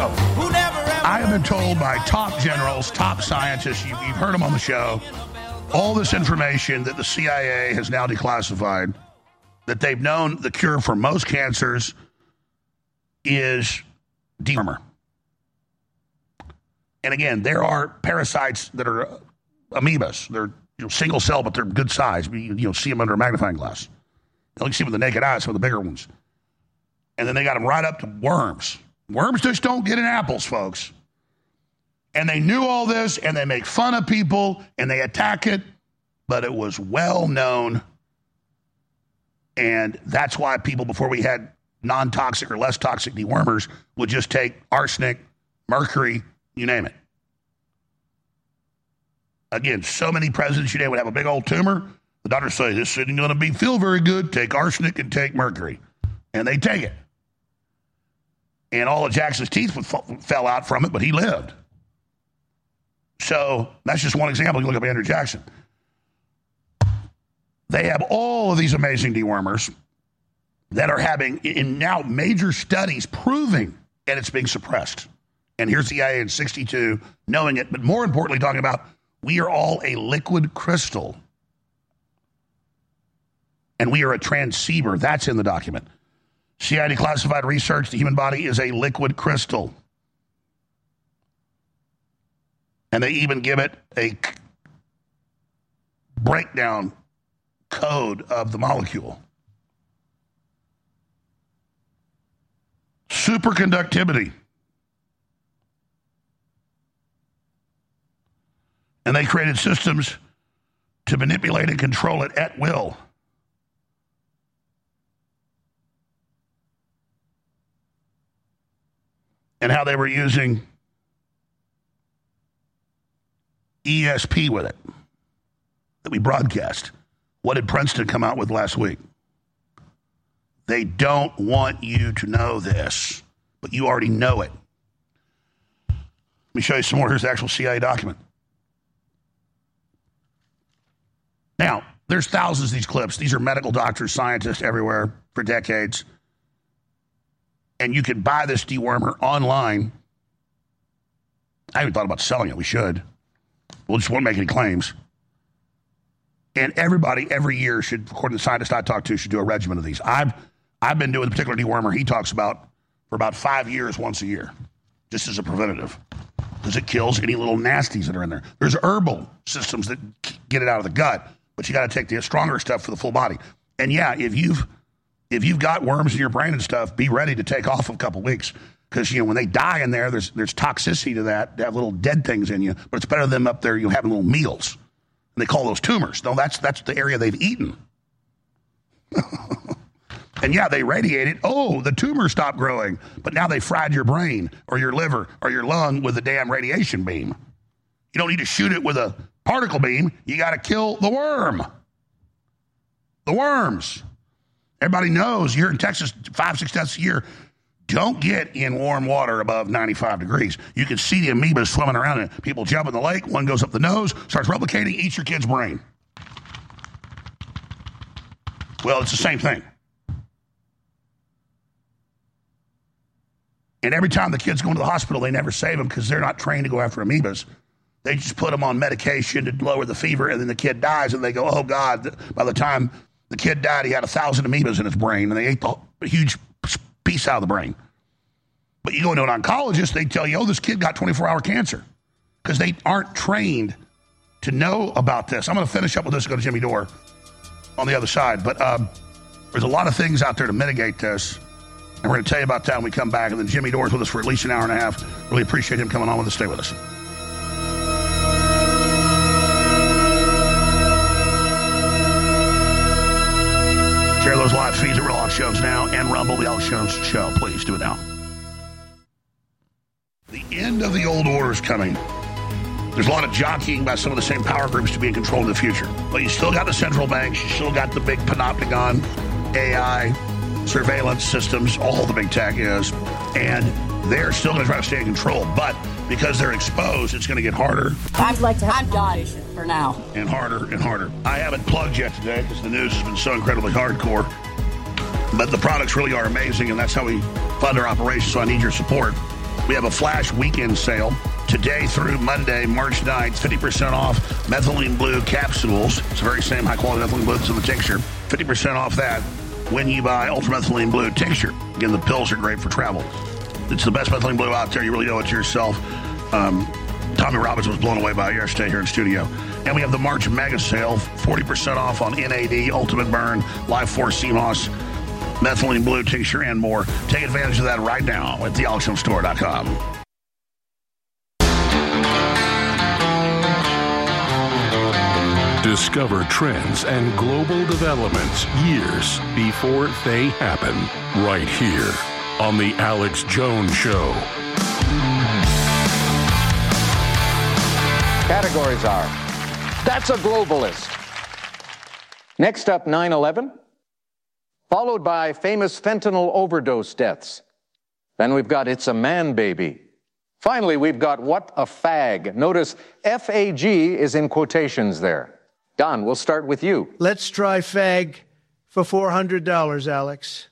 So, I have been told by top generals, top scientists, you've heard them on the show, all this information that the CIA has now declassified, that they've known the cure for most cancers is dewormer. And again, there are parasites that are amoebas. They're single cell, but they're good size. You see them under a magnifying glass. You only see them with the naked eye, some of the bigger ones. And then they got them right up to worms. Worms just don't get in apples, folks. And they knew all this, and they make fun of people, and they attack it, but it was well known. And that's why people, before we had non-toxic or less toxic dewormers, would just take arsenic, mercury, you name it. Again, so many presidents today would have a big old tumor. The doctors say, this isn't going to feel very good. Take arsenic and take mercury. And they take it. And all of Jackson's teeth fell out from it, but he lived. So that's just one example. You look up Andrew Jackson. They have all of these amazing dewormers that are having, in now major studies, proving, and it's being suppressed. And here's the CIA in 62 knowing it, but more importantly, talking about we are all a liquid crystal. And we are a transceiver. That's in the document. CIA declassified research, the human body is a liquid crystal. And they even give it a breakdown code of the molecule. Superconductivity. And they created systems to manipulate and control it at will. And how they were using ESP with it that we broadcast. What did Princeton come out with last week? They don't want you to know this, but you already know it. Let me show you some more. Here's the actual CIA document. Now, there's thousands of these clips. These are medical doctors, scientists everywhere for decades. And you can buy this dewormer online. I haven't thought about selling it. We should. We'll just won't make any claims. And everybody every year should, according to the scientists I talk to, should do a regimen of these. I've been doing the particular dewormer he talks about for about 5 years once a year, just as a preventative, because it kills any little nasties that are in there. There's herbal systems that get it out of the gut, but you got to take the stronger stuff for the full body. And yeah, if you've got worms in your brain and stuff, be ready to take off a couple weeks. Because, when they die in there, there's toxicity to that. They have little dead things in you. But it's better than them up there, having little meals. And they call those tumors. No, that's the area they've eaten. And yeah, they radiate it. Oh, the tumor stopped growing. But now they fried your brain or your liver or your lung with a damn radiation beam. You don't need to shoot it with a particle beam. You got to kill the worm. The worms. Everybody knows here in Texas, 5-6 deaths a year. Don't get in warm water above 95 degrees. You can see the amoebas swimming around in it. People jump in the lake. One goes up the nose, starts replicating, eats your kid's brain. Well, it's the same thing. And every time the kids go into the hospital, they never save them because they're not trained to go after amoebas. They just put them on medication to lower the fever, and then the kid dies, and they go, oh, God. By the time the kid died, he had 1,000 amoebas in his brain, and they ate the huge piece out of the brain. But you go into an oncologist, they tell you, oh, this kid got 24-hour cancer because they aren't trained to know about this. I'm going to finish up with this and go to Jimmy Dore on the other side. But there's a lot of things out there to mitigate this. And we're going to tell you about that when we come back. And then Jimmy Dore's with us for at least an hour and a half. Really appreciate him coming on with us. Stay with us. Share those live feeds at Real Alex Jones Now and Rumble, the Alex Jones Show. Please do it now. The end of the old order is coming. There's a lot of jockeying by some of the same power groups to be in control in the future. But you still got the central banks. You still got the big panopticon, AI, surveillance systems, all the big tech is. And they're still going to try to stay in control. But because they're exposed, it's going to get harder. I'm done for now. And harder and harder. I haven't plugged yet today because the news has been so incredibly hardcore. But the products really are amazing, and that's how we fund our operation, so I need your support. We have a flash weekend sale today through Monday, March 9th, 50% off methylene blue capsules. It's the very same high-quality methylene blue that's in the tincture. 50% off that when you buy ultramethylene blue tincture. Again, the pills are great for travel. It's the best methylene blue out there. You really owe it to yourself. Tommy Robbins was blown away by it yesterday here in studio. And we have the March mega sale, 40% off on NAD, Ultimate Burn, Life Force CMOS, methylene blue tincture, and more. Take advantage of that right now at thealexstore.com. Discover trends and global developments years before they happen, right here on The Alex Jones Show. Categories are, that's a globalist. Next up, 9/11. Followed by famous fentanyl overdose deaths. Then we've got It's a Man Baby. Finally, we've got What a Fag. Notice F-A-G is in quotations there. Don, we'll start with you. Let's try fag for $400, Alex.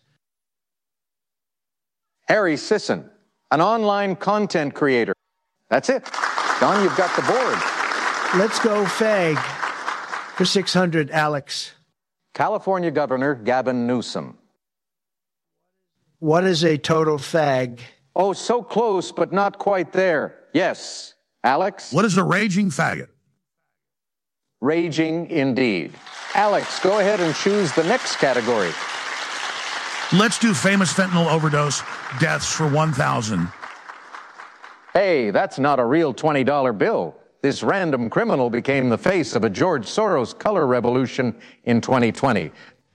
Harry Sisson, an online content creator. That's it. Don, you've got the board. Let's go fag for $600, Alex. California Governor Gavin Newsom. What is a total fag? Oh, so close, but not quite there. Yes. Alex? What is a raging faggot? Raging indeed. Alex, go ahead and choose the next category. Let's do famous fentanyl overdose deaths for 1,000. Hey, that's not a real $20 bill. This random criminal became the face of a George Soros color revolution in 2020.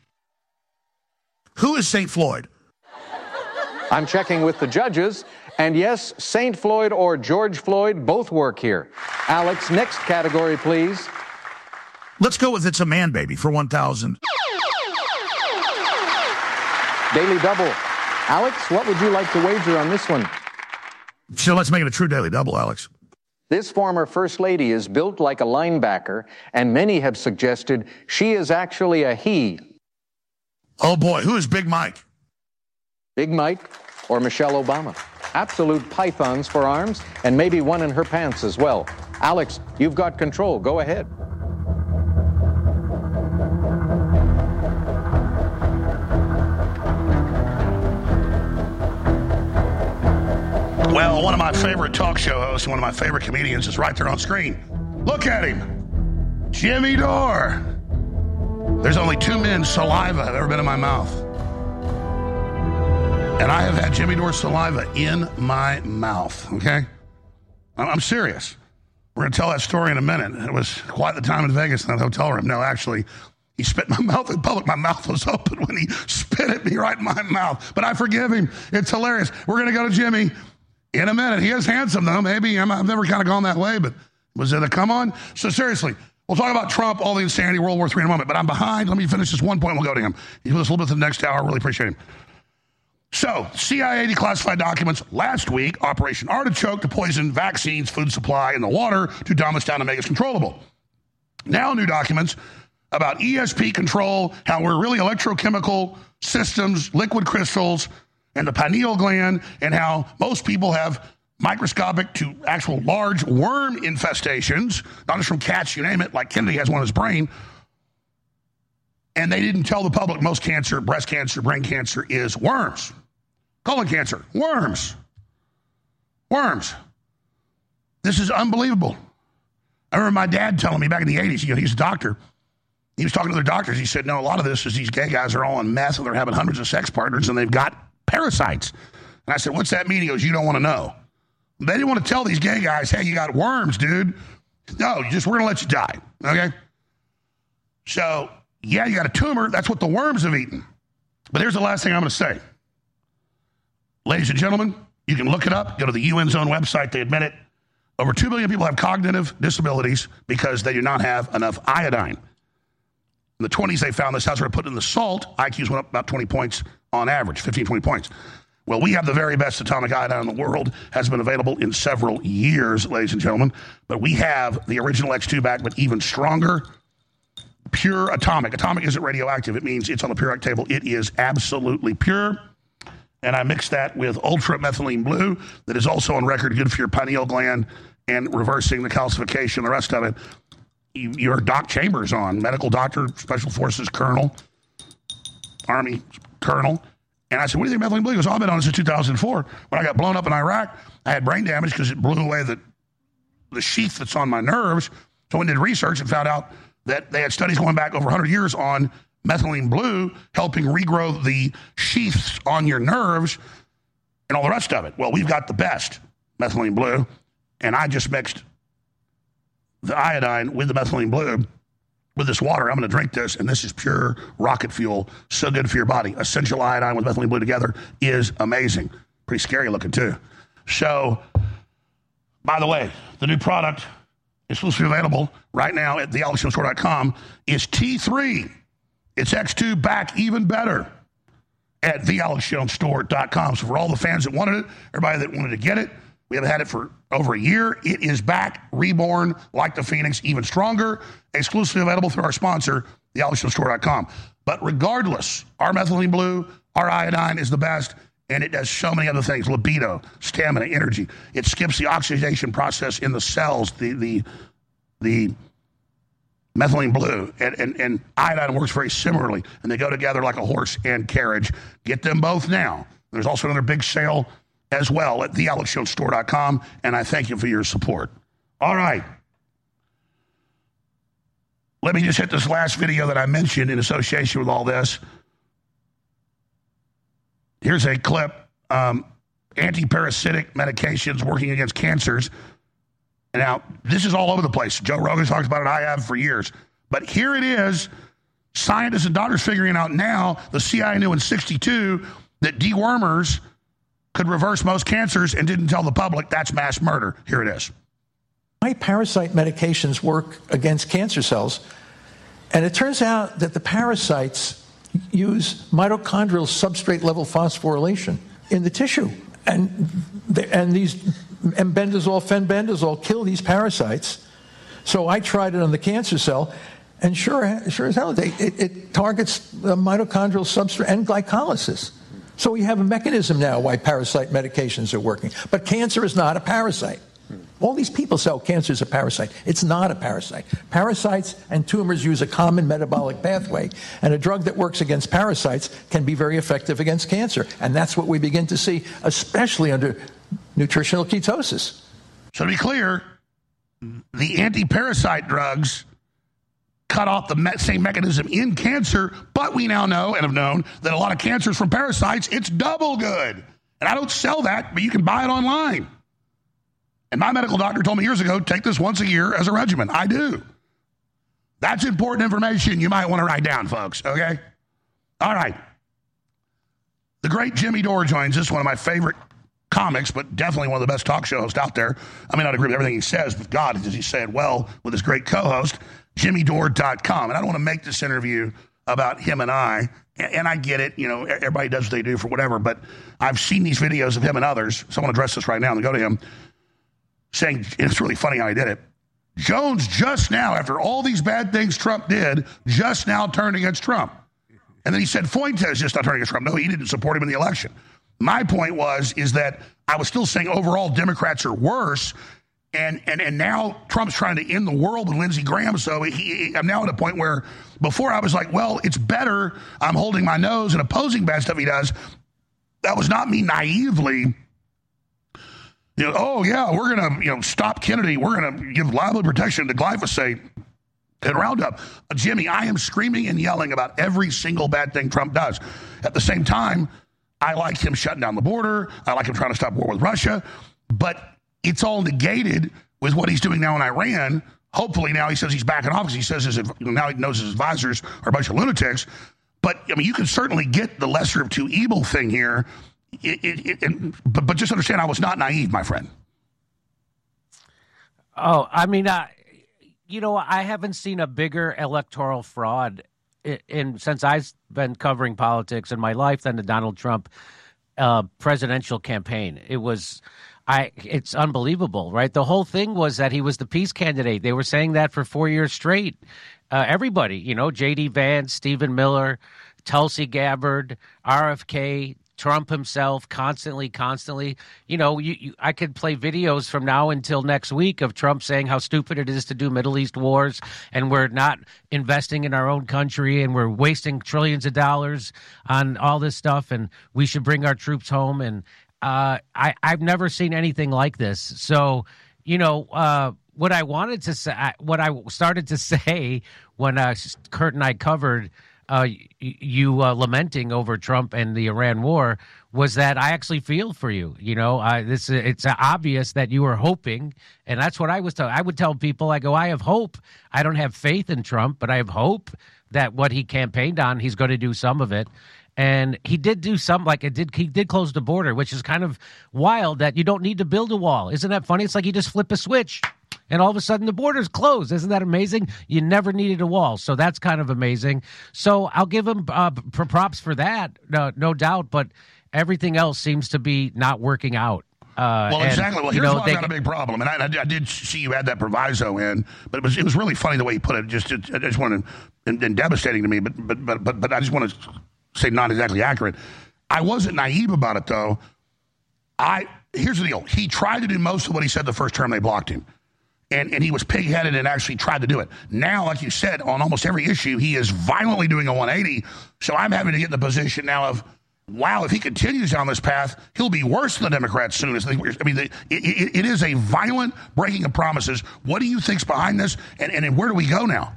Who is St. Floyd? I'm checking with the judges, and yes, St. Floyd or George Floyd both work here. Alex, next category, please. Let's go with It's a Man Baby for 1,000. Daily double. Alex, what would you like to wager on this one? So let's make it a true daily double, Alex. This former First Lady is built like a linebacker, and many have suggested she is actually a he. Oh, boy. Who is Big Mike? Big Mike or Michelle Obama. Absolute pythons for arms, and maybe one in her pants as well. Alex, you've got control. Go ahead. Well, one of my favorite talk show hosts, one of my favorite comedians is right there on screen. Look at him. Jimmy Dore. There's only 2 men's saliva have ever been in my mouth. And I have had Jimmy Dore's saliva in my mouth, okay? I'm serious. We're going to tell that story in a minute. It was quite the time in Vegas in that hotel room. No, actually, he spit in my mouth in public. My mouth was open when he spit at me right in my mouth. But I forgive him. It's hilarious. We're going to go to Jimmy in a minute. He is handsome, though. Maybe I've never kind of gone that way, but was it a come on? So seriously, we'll talk about Trump, all the insanity, World War III in a moment, but I'm behind. Let me finish this one point. We'll go to him. He's with us a little bit in the next hour. Really appreciate him. So, CIA declassified documents last week, Operation Artichoke to poison vaccines, food supply, and the water to dumb us down and make us controllable. Now new documents about ESP control, how we're really electrochemical systems, liquid crystals, and the pineal gland, and how most people have microscopic to actual large worm infestations, not just from cats, you name it, like Kennedy has one in his brain. And they didn't tell the public most cancer, breast cancer, brain cancer is worms. Colon cancer, worms. Worms. This is unbelievable. I remember my dad telling me back in the 80s, he's a doctor. He was talking to other doctors. He said, no, a lot of this is these gay guys are all on meth and they're having hundreds of sex partners and they've got parasites. And I said, what's that mean? He goes, you don't want to know. They didn't want to tell these gay guys, hey, you got worms, dude. No, we're going to let you die, okay? So, yeah, you got a tumor. That's what the worms have eaten. But here's the last thing I'm going to say. Ladies and gentlemen, you can look it up. Go to the UN's own website. They admit it. Over 2 billion people have cognitive disabilities because they do not have enough iodine. In the 20s, they found this house where put in the salt, IQs went up about 20 points on average, 15, 20 points. Well, we have the very best atomic iodine in the world. Has been available in several years, ladies and gentlemen. But we have the original X2 back, but even stronger. Pure atomic. Atomic isn't radioactive. It means it's on the periodic table. It is absolutely pure. and I mix that with Ultra Methylene Blue that is also on record good for your pineal gland and reversing the calcification, the rest of it. Your Doc Chambers on, medical doctor, Special Forces Colonel, Army Colonel. And I said, what do you think of Methylene Blue? He goes, I've been on this since 2004. When I got blown up in Iraq, I had brain damage because it blew away the sheath that's on my nerves. So I went and did research and found out that they had studies going back over 100 years on methylene blue helping regrow the sheaths on your nerves and all the rest of it. Well, we've got the best methylene blue, and I just mixed the iodine with the methylene blue with this water. I'm going to drink this, and this is pure rocket fuel. So good for your body. Essential iodine with methylene blue together is amazing. Pretty scary looking, too. So, by the way, the new product exclusively available right now at thealexjonestore.com is T3. It's X2 back even better at thealexjonestore.com. So for all the fans that wanted it, everybody that wanted to get it, we have had it for over a year. It is back, reborn, like the Phoenix, even stronger, exclusively available through our sponsor, thealexjonestore.com. But regardless, our methylene blue, our iodine is the best, and it does so many other things: libido, stamina, energy. It skips the oxidation process in the cells, the methylene blue, and iodine works very similarly, and they go together like a horse and carriage. Get them both now. There's also another big sale as well at thealexjonestore.com, and I thank you for your support. All right. Let me just hit this last video that I mentioned in association with all this. Here's a clip. Antiparasitic medications working against cancers. Now, this is all over the place. Joe Rogan talks about it. I have for years. But here it is. Scientists and doctors figuring out now, the CIA knew in 1962 that dewormers could reverse most cancers and didn't tell the public. That's mass murder. Here it is. Why parasite medications work against cancer cells. And it turns out that the parasites use mitochondrial substrate level phosphorylation in the tissue. And these embendazole, fenbendazole kill these parasites. So I tried it on the cancer cell, and sure as hell, it targets the mitochondrial substrate and glycolysis. So we have a mechanism now why parasite medications are working. But cancer is not a parasite. All these people say, oh, cancer is a parasite. It's not a parasite. Parasites and tumors use a common metabolic pathway, and a drug that works against parasites can be very effective against cancer. And that's what we begin to see, especially under nutritional ketosis. So to be clear, the anti-parasite drugs cut off the same mechanism in cancer, but we now know and have known that a lot of cancers from parasites, it's double good. And I don't sell that, but you can buy it online. And my medical doctor told me years ago, take this once a year as a regimen. I do. That's important information you might want to write down, folks, okay? All right. The great Jimmy Dore joins us, one of my favorite comics, but definitely one of the best talk show hosts out there. I may not agree with everything he says, but God, does he say it well with his great co-host, JimmyDore.com. And I don't want to make this interview about him and I, and I get it, you know, everybody does what they do for whatever, but I've seen these videos of him and others, so I want to address this right now and go to him, saying, it's really funny how he did it, Jones just now, after all these bad things Trump did, just now turned against Trump. And then he said, Fuentes just not turning against Trump. No, he didn't support him in the election. My point is that I was still saying overall Democrats are worse, and now Trump's trying to end the world with Lindsey Graham, so I'm now at a point where before I was like, well, it's better I'm holding my nose and opposing bad stuff he does. That was not me naively, you know, oh, yeah, we're going to stop Kennedy. We're going to give liability protection to glyphosate and Roundup. Jimmy, I am screaming and yelling about every single bad thing Trump does. At the same time, I like him shutting down the border. I like him trying to stop war with Russia. But it's all negated with what he's doing now in Iran. Hopefully now he says he's backing off because he says now he knows his advisors are a bunch of lunatics. But, I mean, you can certainly get the lesser of two evil thing here. But just understand, I was not naive, my friend. Oh, I mean, I haven't seen a bigger electoral fraud since I've been covering politics in my life than the Donald Trump presidential campaign. It's unbelievable, right? The whole thing was that he was the peace candidate. They were saying that for 4 years straight. Everybody, J.D. Vance, Stephen Miller, Tulsi Gabbard, RFK, Trump himself constantly. I could play videos from now until next week of Trump saying how stupid it is to do Middle East wars, and we're not investing in our own country, and we're wasting trillions of dollars on all this stuff, and we should bring our troops home. And I've never seen anything like this. So, what I wanted to say, what I started to say when Kurt and I covered you lamenting over Trump and the Iran war was that I actually feel for you. It's obvious that you were hoping, and that's what I was telling. I would tell people, I go, I have hope. I don't have faith in Trump, but I have hope that what he campaigned on, he's going to do some of it. And he did do some, he did close the border, which is kind of wild that you don't need to build a wall. Isn't that funny? It's like you just flip a switch and all of a sudden the border's closed. Isn't that amazing? You never needed a wall. So that's kind of amazing. So I'll give him props for that, no doubt. But everything else seems to be not working out. Exactly. Well, here's why I've got a big problem. And I did see you add that proviso in, but it was really funny the way you put it. I just wanted, and devastating to me, but I just want to say not exactly accurate. I wasn't naive about it, though. Here's the deal. He tried to do most of what he said the first term they blocked him. And he was pig-headed and actually tried to do it. Now, like you said, on almost every issue, he is violently doing a 180. So I'm having to get in the position now of, wow, if he continues down this path, he'll be worse than the Democrats soon. It is a violent breaking of promises. What do you think's behind this, and where do we go now?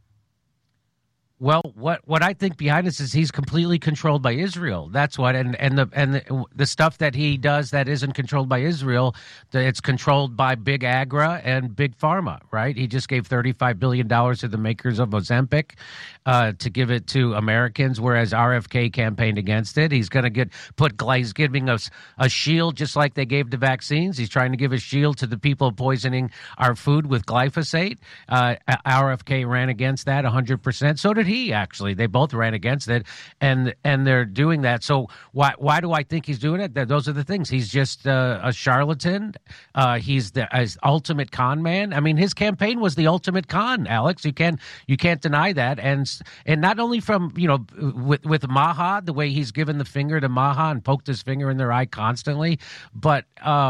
Well, what I think behind this is he's completely controlled by Israel. That's what, and the stuff that he does that isn't controlled by Israel, it's controlled by Big Agra and Big Pharma, right? He just gave $35 billion to the makers of Ozempic to give it to Americans, whereas RFK campaigned against it. He's going to he's giving us a shield just like they gave the vaccines. He's trying to give a shield to the people poisoning our food with glyphosate. RFK ran against that 100%. So did he, actually. They both ran against it, and they're doing that. So why do I think he's doing it? Those are the things. He's just a charlatan. He's the ultimate con man. I mean, his campaign was the ultimate con, Alex. You can't deny that. And not only from, with Maha, the way he's given the finger to Maha and poked his finger in their eye constantly, but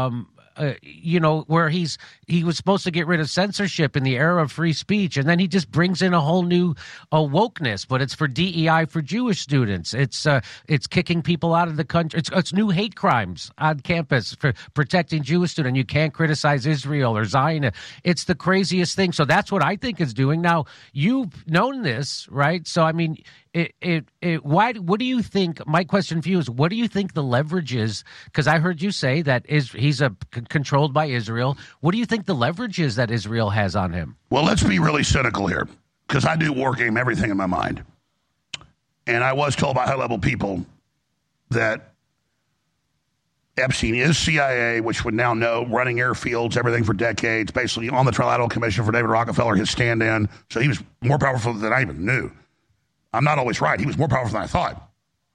where he was supposed to get rid of censorship in the era of free speech, and then he just brings in a whole new wokeness, but it's for DEI for Jewish students. It's kicking people out of the country. It's new hate crimes on campus for protecting Jewish students. You can't criticize Israel or Zion. It's the craziest thing. So that's what I think it's doing. Now, you've known this, right? So, I mean, what do you think? My question for you is, what do you think the leverage is? Because I heard you say that he's controlled by Israel. What do you think the leverage is that Israel has on him? Well, let's be really cynical here, because I do war game everything in my mind. And I was told by high-level people that Epstein is CIA, which would now know running airfields, everything for decades, basically on the Trilateral Commission for David Rockefeller, his stand-in. So he was more powerful than I even knew. I'm not always right. He was more powerful than I thought.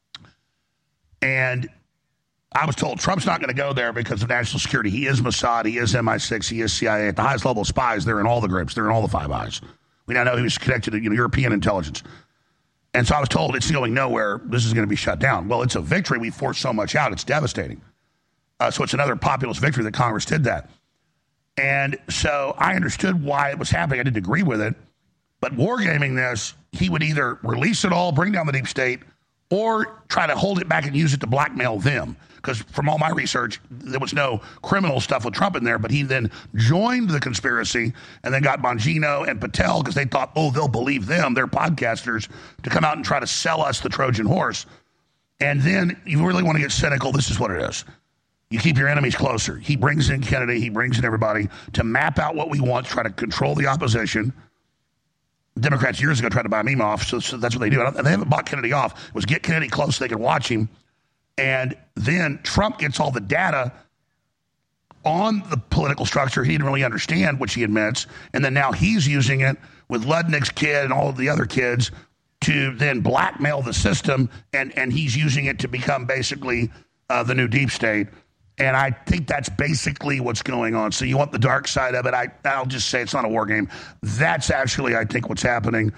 And I was told Trump's not going to go there because of national security. He is Mossad. He is MI6. He is CIA. At the highest level of spies, they're in all the groups. They're in all the Five Eyes. We now know he was connected to European intelligence. And so I was told it's going nowhere. This is going to be shut down. Well, it's a victory. We forced so much out. It's devastating. So it's another populist victory that Congress did that. And so I understood why it was happening. I didn't agree with it. But wargaming this, he would either release it all, bring down the deep state, or try to hold it back and use it to blackmail them. Because from all my research, there was no criminal stuff with Trump in there, but he then joined the conspiracy and then got Bongino and Patel, because they thought, they'll believe them, they're podcasters, to come out and try to sell us the Trojan horse. And then you really want to get cynical, this is what it is. You keep your enemies closer. He brings in Kennedy, he brings in everybody to map out what we want, try to control the opposition. Democrats years ago tried to buy me off, so that's what they do. And they haven't bought Kennedy off. It was get Kennedy close so they could watch him. And then Trump gets all the data on the political structure he didn't really understand, which he admits. And then now he's using it with Ludnick's kid and all of the other kids to then blackmail the system. And he's using it to become basically the new deep state. And I think that's basically what's going on. So you want the dark side of it. I'll just say it's not a war game. That's actually, I think, what's happening.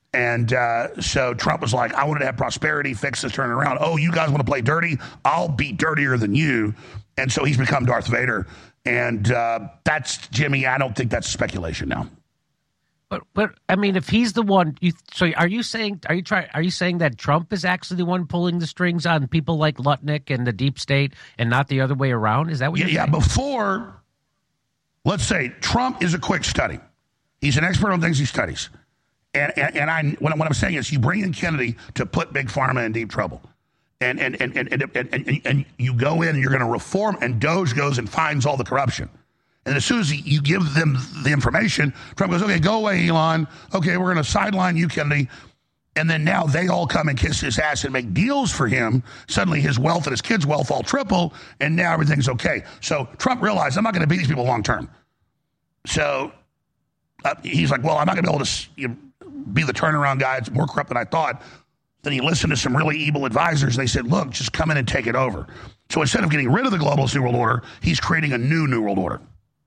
And so Trump was like, I wanted to have prosperity, fix this, turn it around. Oh, you guys want to play dirty? I'll be dirtier than you. And so he's become Darth Vader. And that's, Jimmy, I don't think that's speculation now. But I mean, if he's the one, are you saying that Trump is actually the one pulling the strings on people like Lutnick and the deep state, and not the other way around? Is that what you're saying? Yeah. Before, let's say Trump is a quick study. He's an expert on things he studies, and what I'm saying is, you bring in Kennedy to put Big Pharma in deep trouble, and you go in and you're going to reform, and Doge goes and finds all the corruption. And as soon as you give them the information, Trump goes, okay, go away, Elon. Okay, we're going to sideline you, Kennedy. And then now they all come and kiss his ass and make deals for him. Suddenly his wealth and his kids' wealth all triple, and now everything's okay. So Trump realized, I'm not going to beat these people long term. So he's like, well, I'm not going to be able to be the turnaround guy. It's more corrupt than I thought. Then he listened to some really evil advisors, and they said, look, just come in and take it over. So instead of getting rid of the globalist New World Order, he's creating a new World Order.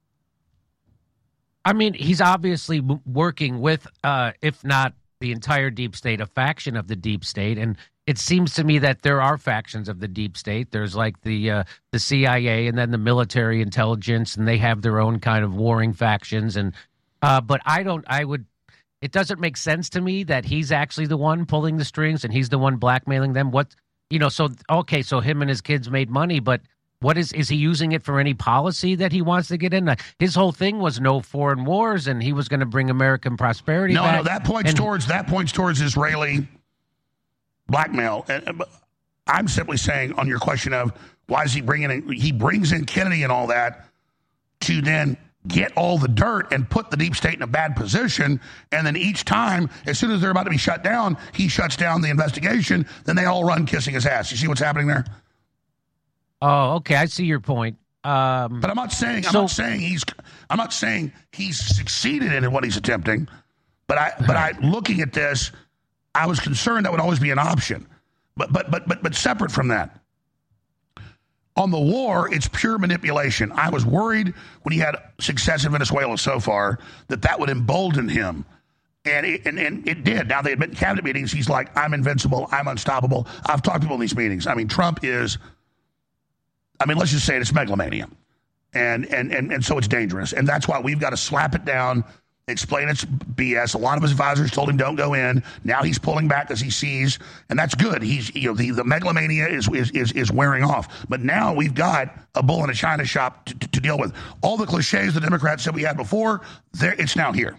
I mean, he's obviously working with, if not the entire deep state, a faction of the deep state. And it seems to me that there are factions of the deep state. There's like the CIA and then the military intelligence, and they have their own kind of warring factions. And but it doesn't make sense to me that he's actually the one pulling the strings and he's the one blackmailing them. So him and his kids made money, but what is he using it for any policy that he wants to get in? His whole thing was no foreign wars, and he was going to bring American prosperity back. No, that points towards Israeli blackmail. I'm simply saying, on your question of why is he bringing in, he brings in Kennedy and all that to then get all the dirt and put the deep state in a bad position. And then each time, as soon as they're about to be shut down, he shuts down the investigation. Then they all run kissing his ass. You see what's happening there? Oh, okay. I see your point. But I'm not saying he's succeeded in what he's attempting. But looking at this, I was concerned that would always be an option. But separate from that, on the war, it's pure manipulation. I was worried when he had success in Venezuela so far that would embolden him. And it did. Now, they admit in cabinet meetings, he's like, I'm invincible, I'm unstoppable. I've talked to people in these meetings. I mean, Trump is... let's just say it's megalomania. And so it's dangerous. And that's why we've got to slap it down, explain it's BS. A lot of his advisors told him don't go in. Now he's pulling back as he sees, and that's good. He's the megalomania is wearing off. But now we've got a bull in a china shop to deal with. All the cliches the Democrats said we had before, it's now here.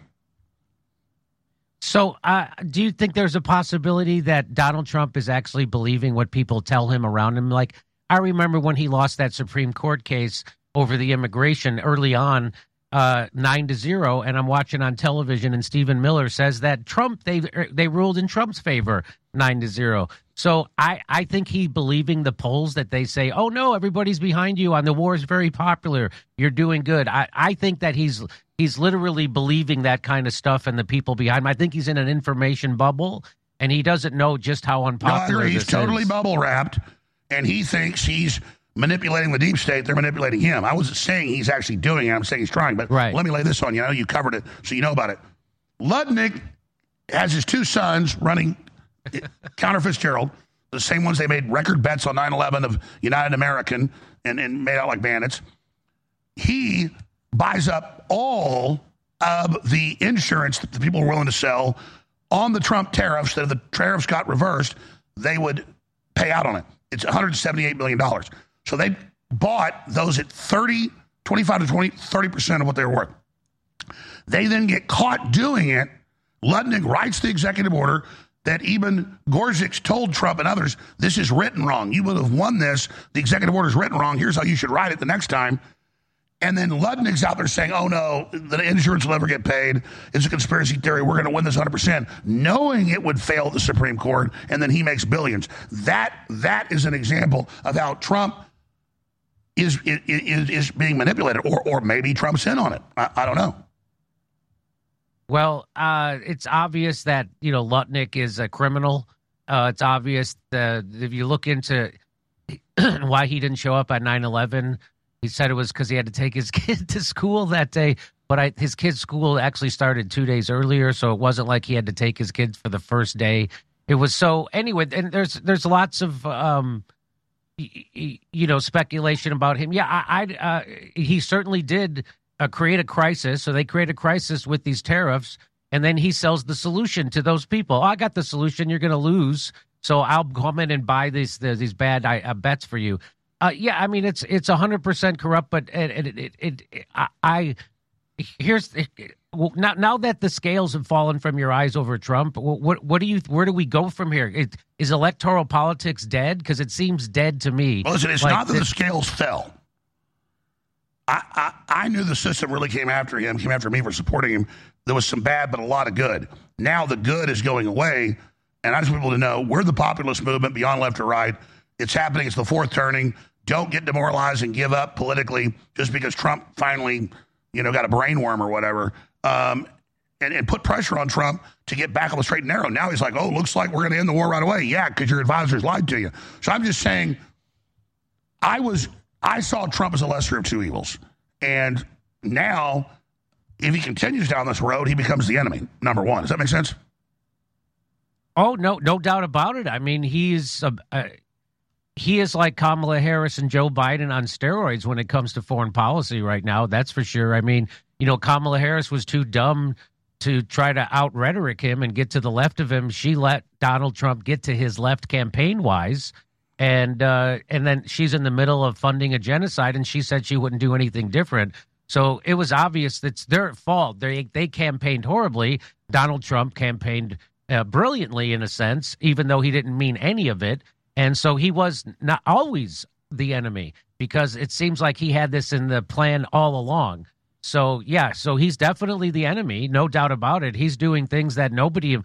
So do you think there's a possibility that Donald Trump is actually believing what people tell him around him? Like, I remember when he lost that Supreme Court case over the immigration early on, 9-0, and I'm watching on television, and Stephen Miller says that Trump, they ruled in Trump's favor, 9-0. So I think he believing the polls that they say, oh no, everybody's behind you on the war is very popular, you're doing good. I think that he's literally believing that kind of stuff, and the people behind him. I think he's in an information bubble, and he doesn't know just how unpopular he's totally bubble wrapped. And he thinks he's manipulating the deep state. They're manipulating him. I wasn't saying he's actually doing it. I'm saying he's trying. But Let me lay this on you. You covered it, so you know about it. Lutnick has his two sons running Counter Fitzgerald, the same ones they made record bets on 9/11 of United American and made out like bandits. He buys up all of the insurance that the people were willing to sell on the Trump tariffs. That if the tariffs got reversed, they would pay out on it. It's $178 million. So they bought those at 25 to 30% of what they were worth. They then get caught doing it. Lutnick writes the executive order that even Gorsuch told Trump and others, this is written wrong. You would have won this. The executive order is written wrong. Here's how you should write it the next time. And then Lutnick's out there saying, oh, no, the insurance will never get paid. It's a conspiracy theory. We're going to win this 100%, knowing it would fail the Supreme Court, and then he makes billions. That is an example of how Trump is being manipulated, or maybe Trump's in on it. I don't know. Well, it's obvious that, Lutnick is a criminal. It's obvious that if you look into why he didn't show up at 9/11, he said it was because he had to take his kid to school that day. but his kid's school actually started 2 days earlier, so it wasn't like he had to take his kids for the first day. It was so anyway. And there's lots of speculation about him. Yeah, he certainly did create a crisis. So they create a crisis with these tariffs, and then he sells the solution to those people. I got the solution. You're going to lose, so I'll come in and buy these bad bets for you. Yeah, I mean it's 100% corrupt, but now that the scales have fallen from your eyes over Trump, where do we go from here? Is electoral politics dead? Because it seems dead to me. Well, listen, it's not that the scales fell. I knew the system really came after me for supporting him. There was some bad, but a lot of good. Now the good is going away, and I just want people to know we're the populist movement beyond left or right. It's happening. It's the fourth turning. Don't get demoralized and give up politically just because Trump finally, got a brainworm or whatever, and put pressure on Trump to get back on the straight and narrow. Now he's like, oh, looks like we're going to end the war right away. Yeah, because your advisors lied to you. So I'm just saying, I saw Trump as a lesser of two evils. And now, if he continues down this road, he becomes the enemy, number one. Does that make sense? Oh, no doubt about it. I mean, he is like Kamala Harris and Joe Biden on steroids when it comes to foreign policy right now. That's for sure. I mean, Kamala Harris was too dumb to try to out-rhetoric him and get to the left of him. She let Donald Trump get to his left campaign-wise, and then she's in the middle of funding a genocide, and she said she wouldn't do anything different. So it was obvious that's their fault. They campaigned horribly. Donald Trump campaigned brilliantly, in a sense, even though he didn't mean any of it. And so he was not always the enemy, because it seems like he had this in the plan all along. So, yeah, so he's definitely the enemy, no doubt about it. He's doing things that nobody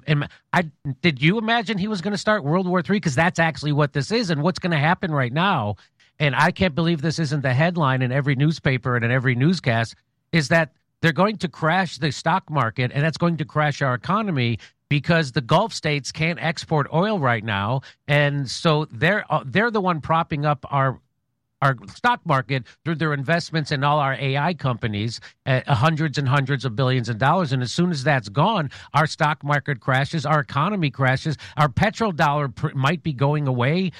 did you imagine he was going to start World War III? Because that's actually what this is and what's going to happen right now. And I can't believe this isn't the headline in every newspaper and in every newscast, is that they're going to crash the stock market, and that's going to crash our economy because the Gulf states can't export oil right now. And so they're the one propping up our stock market through their investments in all our AI companies, hundreds and hundreds of billions of dollars. And as soon as that's gone, our stock market crashes, our economy crashes, our petrodollar might be going away.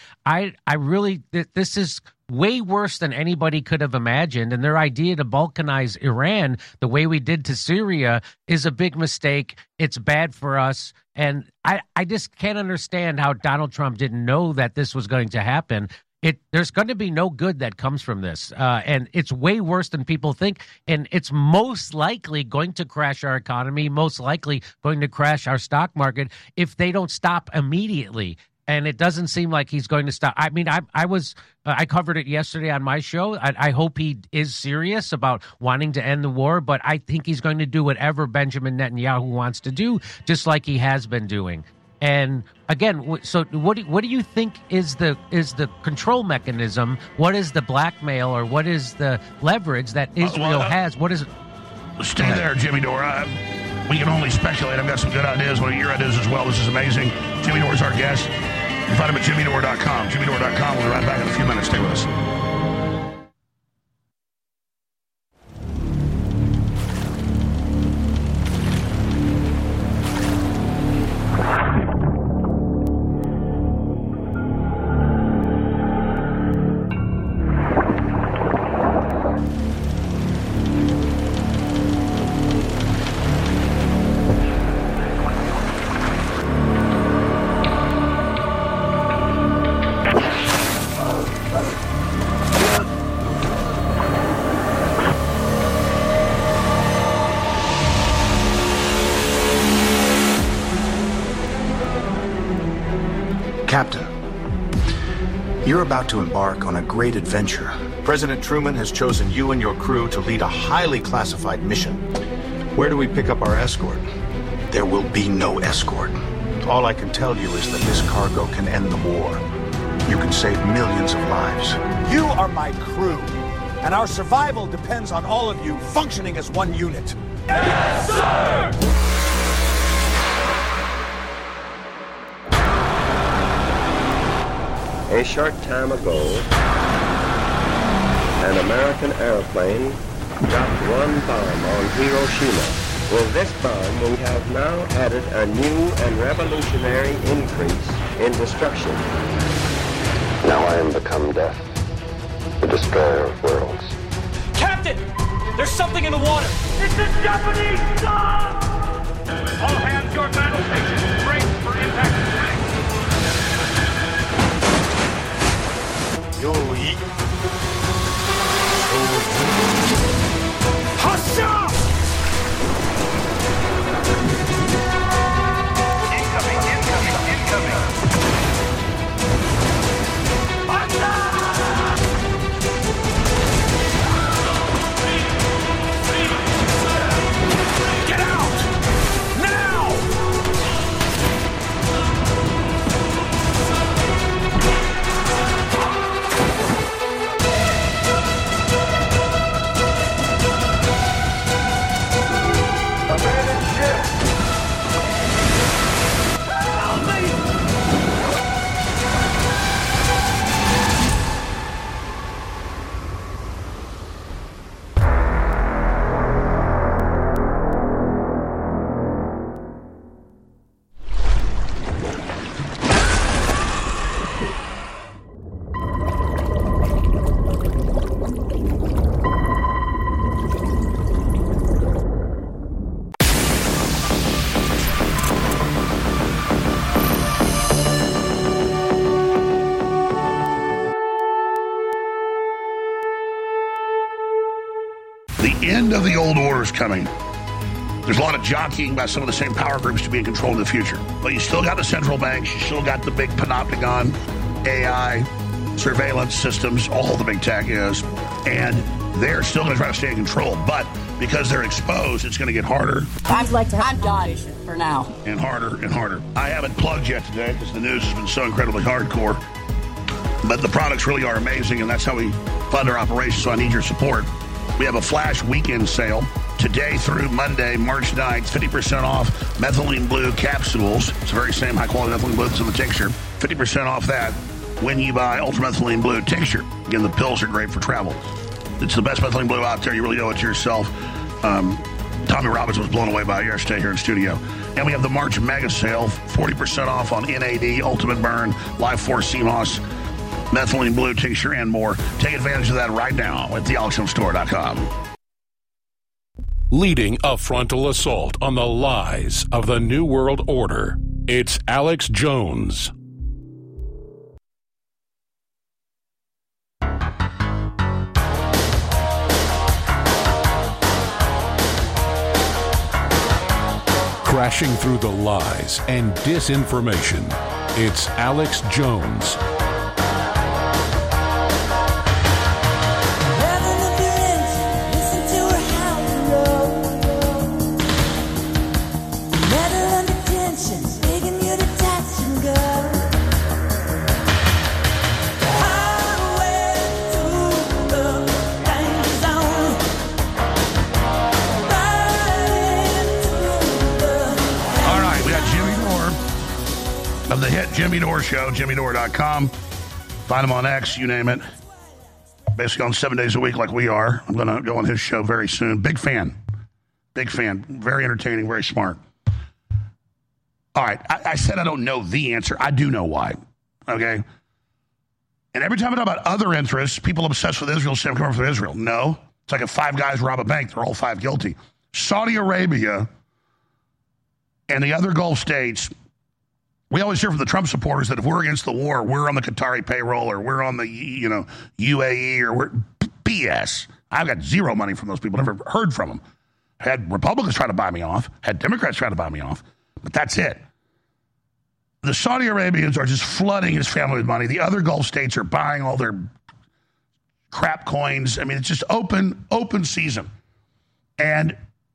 This is way worse than anybody could have imagined. And their idea to balkanize Iran the way we did to Syria is a big mistake. It's bad for us. And I just can't understand how Donald Trump didn't know that this was going to happen. There's going to be no good that comes from this, and it's way worse than people think, and it's most likely going to crash our economy, most likely going to crash our stock market if they don't stop immediately. And it doesn't seem like he's going to stop. I mean, I covered it yesterday on my show. I hope he is serious about wanting to end the war, but I think he's going to do whatever Benjamin Netanyahu wants to do, just like he has been doing. And again, so what do you think is the control mechanism? What is the blackmail, or what is the leverage that Israel has? What is it? Stay there, Jimmy Dore. We can only speculate. I've got some good ideas. One of your ideas as well. This is amazing. Jimmy Dore is our guest. You can find him at jimmydore.com. Jimmydore.com. We'll be right back in a few minutes. Stay with us. Captain, you're about to embark on a great adventure. President Truman has chosen you and your crew to lead a highly classified mission. Where do we pick up our escort? There will be no escort. All I can tell you is that this cargo can end the war. You can save millions of lives. You are my crew, and our survival depends on all of you functioning as one unit. Yes, sir! A short time ago, an American airplane dropped one bomb on Hiroshima. With this bomb, we have now added a new and revolutionary increase in destruction. Now I am become death, the destroyer of worlds. Captain! There's something in the water! It's a Japanese sub! All hands, your battle stations. Brace for impact. Yoi. Hasha! Incoming! Get out! Now! Abandoned ship! Help me! The end of the old order is coming. There's a lot of jockeying by some of the same power groups to be in control in the future. But you still got the central banks, you still got the big panopticon, AI, surveillance systems, all the big tech is. And they're still going to try to stay in control. But because they're exposed, it's going to get harder. I'd like to have done for now. And harder and harder. I haven't plugged yet today because the news has been so incredibly hardcore. But the products really are amazing, and that's how we fund our operations, so I need your support. We have a flash weekend sale today through Monday, March 9th, 50% off methylene blue capsules. It's the very same high-quality methylene blue that's in the tincture. 50% off that when you buy ultramethylene blue tincture. Again, the pills are great for travel. It's the best methylene blue out there. You really owe it to yourself. Tommy Robbins was blown away by it yesterday here in studio. And we have the March mega sale, 40% off on NAD, Ultimate Burn, Life Force CMOS, methylene blue tincture, and more. Take advantage of that right now at thealexstore.com. Leading a frontal assault on the lies of the New World Order, it's Alex Jones. Crashing through the lies and disinformation, it's Alex Jones. Of the hit Jimmy Dore Show, jimmydore.com. Find him on X, you name it. Basically on 7 days a week like we are. I'm going to go on his show very soon. Big fan. Big fan. Very entertaining, very smart. All right. I said I don't know the answer. I do know why. Okay? And every time I talk about other interests, people obsessed with Israel say I'm coming from Israel. No. It's like if five guys rob a bank, they're all five guilty. Saudi Arabia and the other Gulf states, we always hear from the Trump supporters that if we're against the war, we're on the Qatari payroll or we're on the, UAE or we're BS. I've got zero money from those people. Never heard from them. Had Republicans try to buy me off. Had Democrats try to buy me off. But that's it. The Saudi Arabians are just flooding his family with money. The other Gulf states are buying all their crap coins. I mean, it's just open season. And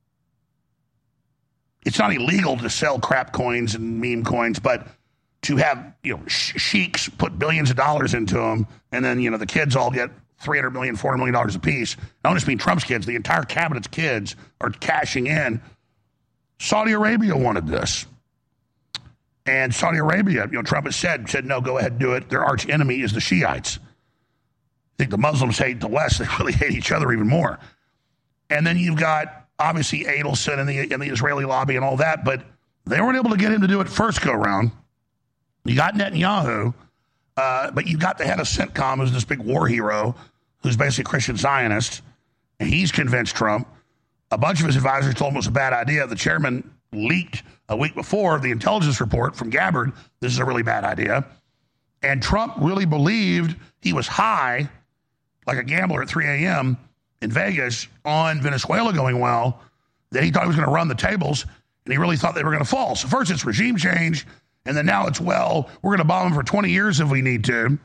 it's not illegal to sell crap coins and meme coins, but to have, sheiks put billions of dollars into them, and then, the kids all get $300 million, $400 million a piece. I don't just mean Trump's kids. The entire cabinet's kids are cashing in. Saudi Arabia wanted this. And Saudi Arabia, Trump has said, no, go ahead and do it. Their arch enemy is the Shiites. I think the Muslims hate the West. They really hate each other even more. And then you've got, obviously, Adelson and the Israeli lobby and all that, but they weren't able to get him to do it first go-round. You got Netanyahu, but you got the head of CENTCOM, who's this big war hero, who's basically a Christian Zionist, and he's convinced Trump. A bunch of his advisors told him it was a bad idea. The chairman leaked a week before the intelligence report from Gabbard, this is a really bad idea. And Trump really believed he was high, like a gambler at 3 a.m. in Vegas, on Venezuela going well, that he thought he was going to run the tables, and he really thought they were going to fall. So first it's regime change, and then now it's, well, we're going to bomb them for 20 years if we need to,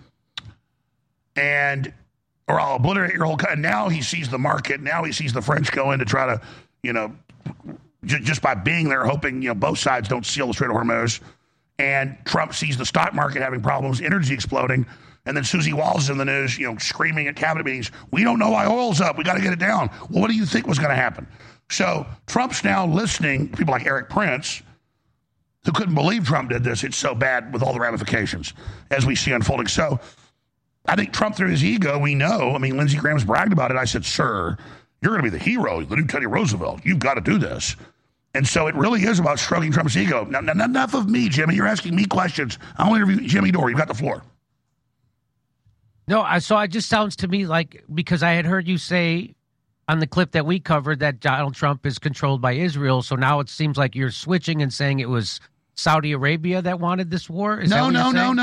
or I'll obliterate your whole country. And now he sees the market. Now he sees the French go in to try to, just by being there, hoping, both sides don't seal the Strait of Hormuz. And Trump sees the stock market having problems, energy exploding. And then Susie Walz is in the news, screaming at cabinet meetings, we don't know why oil's up. We got to get it down. Well, what do you think was going to happen? So Trump's now listening to people like Eric Prince, who couldn't believe Trump did this. It's so bad with all the ramifications as we see unfolding. So I think Trump, through his ego, we know. I mean, Lindsey Graham's bragged about it. I said, sir, you're going to be the hero, the new Teddy Roosevelt. You've got to do this. And so it really is about stroking Trump's ego. Now, enough of me, Jimmy. You're asking me questions. I'll interview Jimmy Dore. You've got the floor. No, so it just sounds to me like, because I had heard you say on the clip that we covered that Donald Trump is controlled by Israel. So now it seems like you're switching and saying it was Saudi Arabia that wanted this war? Is No.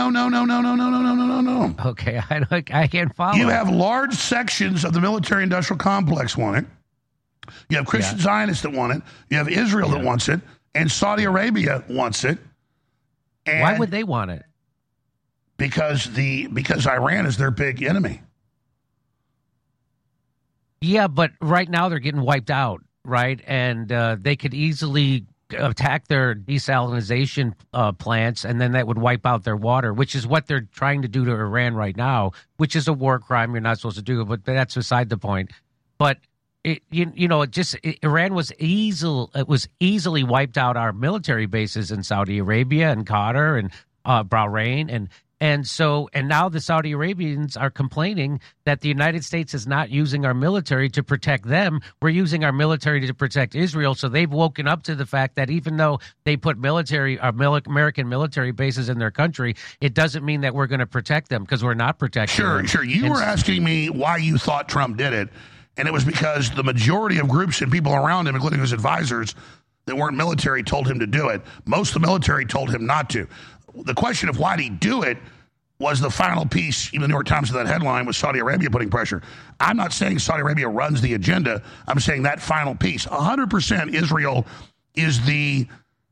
Okay, I can't follow. You have large sections of the military-industrial complex want it. You have Christian Zionists that want it. You have Israel that wants it. And Saudi Arabia wants it. And why would they want it? Because Iran is their big enemy. Yeah, but right now they're getting wiped out, right? And they could easily attack their desalinization plants, and then that would wipe out their water, which is what they're trying to do to Iran right now, which is a war crime you're not supposed to do, but that's beside the point. But Iran was easily wiped out our military bases in Saudi Arabia and Qatar and Bahrain and now the Saudi Arabians are complaining that the United States is not using our military to protect them. We're using our military to protect Israel. So they've woken up to the fact that even though they put American military bases in their country, it doesn't mean that we're going to protect them, because we're not protecting them. Sure. You were asking me why you thought Trump did it. And it was because the majority of groups and people around him, including his advisors that weren't military, told him to do it. Most of the military told him not to. The question of why did he do it was the final piece, even the New York Times of that headline, was Saudi Arabia putting pressure. I'm not saying Saudi Arabia runs the agenda. I'm saying that final piece. 100% Israel is the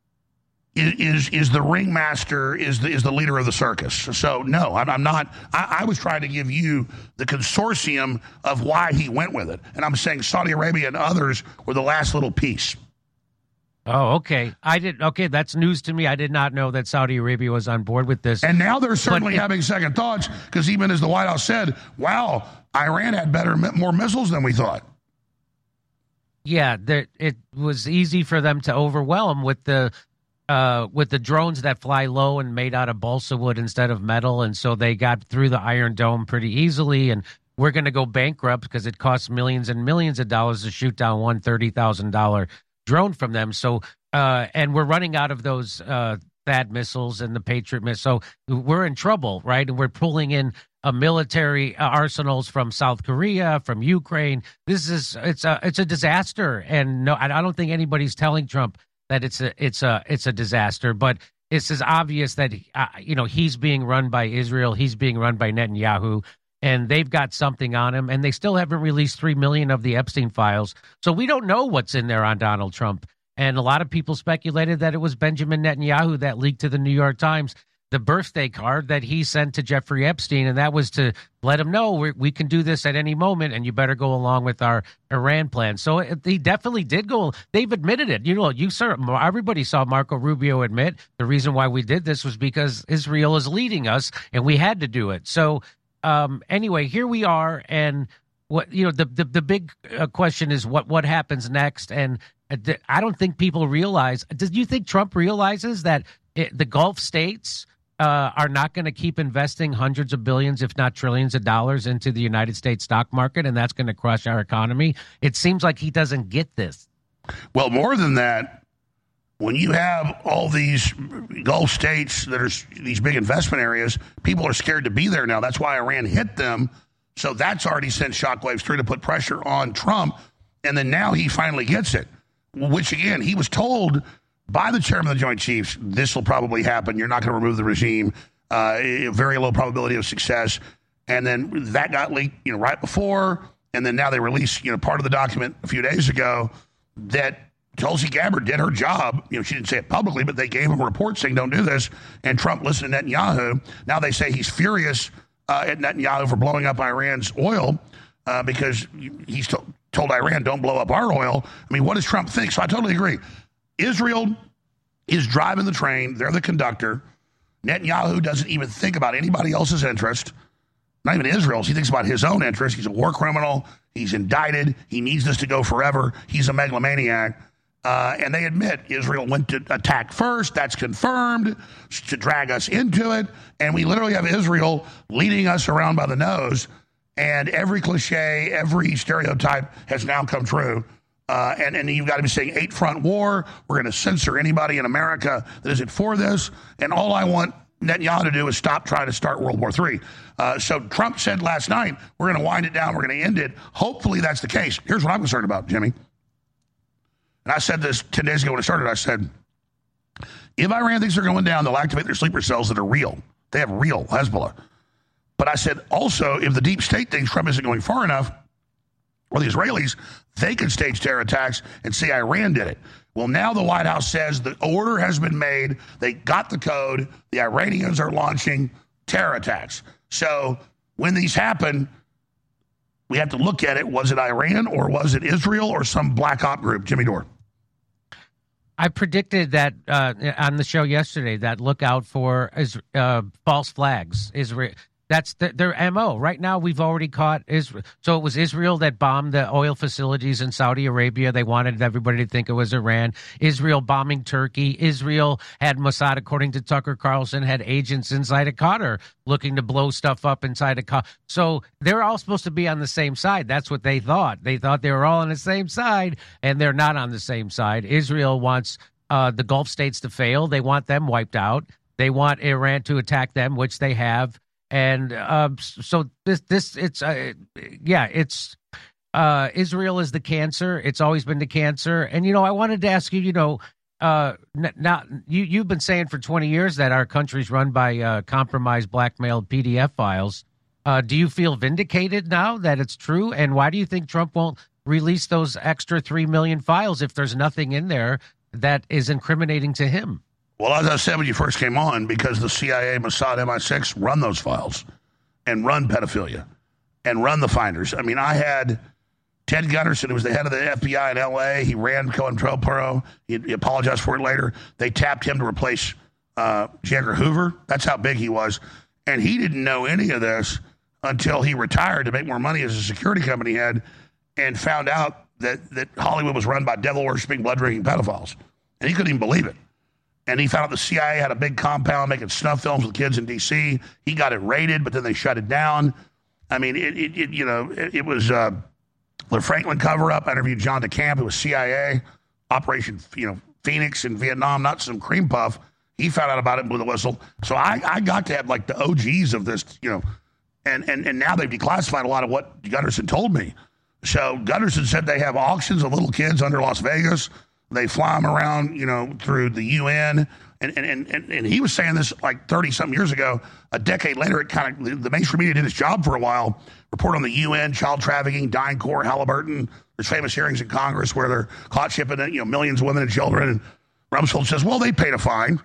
ringmaster, is the leader of the circus. So no, I'm not. I was trying to give you the consortium of why he went with it, and I'm saying Saudi Arabia and others were the last little piece. Oh, okay. Okay, that's news to me. I did not know that Saudi Arabia was on board with this. And now they're certainly having second thoughts, because even as the White House said, wow, Iran had more missiles than we thought. Yeah, it was easy for them to overwhelm with the drones that fly low and made out of balsa wood instead of metal, and so they got through the Iron Dome pretty easily. And we're going to go bankrupt because it costs millions and millions of dollars to shoot down one $30,000 drone from them. So, and we're running out of those THAAD missiles and the Patriot missile. So we're in trouble, right? And we're pulling in military arsenals from South Korea, from Ukraine. It's a disaster. And no, I don't think anybody's telling Trump that it's a disaster, but it's as obvious that he's being run by Israel, he's being run by Netanyahu, and they've got something on him, and they still haven't released 3 million of the Epstein files. So we don't know what's in there on Donald Trump. And a lot of people speculated that it was Benjamin Netanyahu that leaked to the New York Times the birthday card that he sent to Jeffrey Epstein, and that was to let him know we can do this at any moment, and you better go along with our Iran plan. So he definitely did go. They've admitted it. Everybody saw Marco Rubio admit the reason why we did this was because Israel is leading us, and we had to do it. So anyway, here we are, and the big question is what happens next. And I don't think people realize. Do you think Trump realizes that the Gulf states are not going to keep investing hundreds of billions, if not trillions of dollars into the United States stock market, and that's going to crush our economy. It seems like he doesn't get this. Well, more than that, when you have all these Gulf states that are these big investment areas, people are scared to be there now. That's why Iran hit them. So that's already sent shockwaves through to put pressure on Trump. And then now he finally gets it, which, again, he was told by the chairman of the Joint Chiefs, this will probably happen. You're not going to remove the regime. Very low probability of success. And then that got leaked, right before. And then now they released, part of the document a few days ago that Tulsi Gabbard did her job. She didn't say it publicly, but they gave him a report saying don't do this. And Trump listened to Netanyahu. Now they say he's furious at Netanyahu for blowing up Iran's oil because he's told Iran don't blow up our oil. I mean, what does Trump think? So I totally agree. Israel is driving the train. They're the conductor. Netanyahu doesn't even think about anybody else's interest, not even Israel's. He thinks about his own interest. He's a war criminal. He's indicted. He needs this to go forever. He's a megalomaniac. And they admit Israel went to attack first. That's confirmed to drag us into it. And we literally have Israel leading us around by the nose. And every cliche, every stereotype has now come true. And you've got to be saying 8-front war. We're going to censor anybody in America that isn't for this. And all I want Netanyahu to do is stop trying to start World War III. So Trump said last night, we're going to wind it down. We're going to end it. Hopefully that's the case. Here's what I'm concerned about, Jimmy. And I said this 10 days ago when it started. I said, if Iran thinks they're going down, they'll activate their sleeper cells that are real. They have real Hezbollah. But I said also, if the deep state thinks Trump isn't going far enough, or the Israelis, they could stage terror attacks and say Iran did it. Well, now the White House says the order has been made. They got the code. The Iranians are launching terror attacks. So when these happen, we have to look at it. Was it Iran or was it Israel or some black op group? Jimmy Dore. I predicted that on the show yesterday that look out for false flags. Israel. That's their MO. Right now, we've already caught Israel. So it was Israel that bombed the oil facilities in Saudi Arabia. They wanted everybody to think it was Iran. Israel bombing Turkey. Israel had Mossad, according to Tucker Carlson, had agents inside of Qatar looking to blow stuff up inside of Qatar. So they're all supposed to be on the same side. That's what they thought. They thought they were all on the same side, and they're not on the same side. Israel wants the Gulf states to fail. They want them wiped out. They want Iran to attack them, which they have. And so Israel is the cancer. It's always been the cancer. And, I wanted to ask you, now you've been saying for 20 years that our country's run by compromised, blackmailed PDF files. Do you feel vindicated now that it's true? And why do you think Trump won't release those extra 3 million files if there's nothing in there that is incriminating to him? Well, as I said when you first came on, because the CIA, Mossad, MI6 run those files and run pedophilia and run the finders. I mean, I had Ted Gunderson, who was the head of the FBI in L.A. He ran COINTELPRO. He apologized for it later. They tapped him to replace J. Edgar Hoover. That's how big he was. And he didn't know any of this until he retired to make more money as a security company head and found out that Hollywood was run by devil-worshipping, blood-drinking pedophiles. And he couldn't even believe it. And he found out the CIA had a big compound making snuff films with kids in D.C. He got it raided, but then they shut it down. I mean, it was the Franklin cover-up. I interviewed John DeCamp, who was CIA, Operation Phoenix in Vietnam, not some cream puff. He found out about it and blew the whistle. So I got to have like the OGs of this, and now they've declassified a lot of what Gunderson told me. So Gunderson said they have auctions of little kids under Las Vegas. They fly them around, through the UN. And he was saying this like 30-something years ago. A decade later, the mainstream media did its job for a while. Report on the UN, child trafficking, DynCorp, Halliburton. There's famous hearings in Congress where they're caught shipping millions of women and children. And Rumsfeld says, well, they paid a fine.